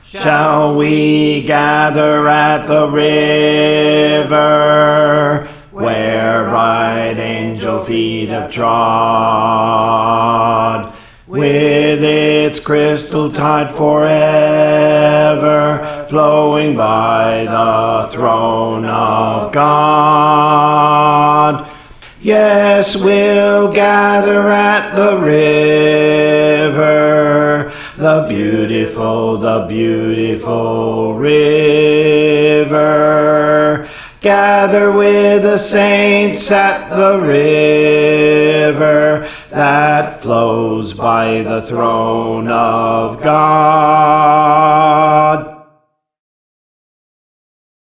shall we gather at the river, where bright angel feet have trod, with its crystal tide forever flowing by the throne of God. Yes, we'll gather at the river, the beautiful river. Gather with the saints at the river that flows by the throne of God.